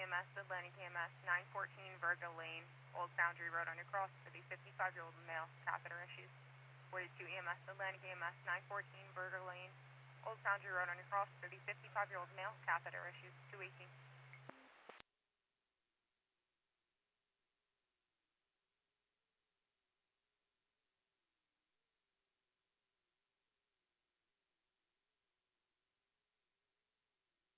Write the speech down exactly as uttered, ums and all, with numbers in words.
M S, Atlantic E M S, nine fourteen Virgil Lane, Old Foundry Road undercross for the fifty-five-year-old male, catheter issues. forty-two E M S, Atlantic E M S, nine fourteen Virgil Lane, Old Foundry Road undercross for the fifty-five-year-old male, catheter issues. two eighteen.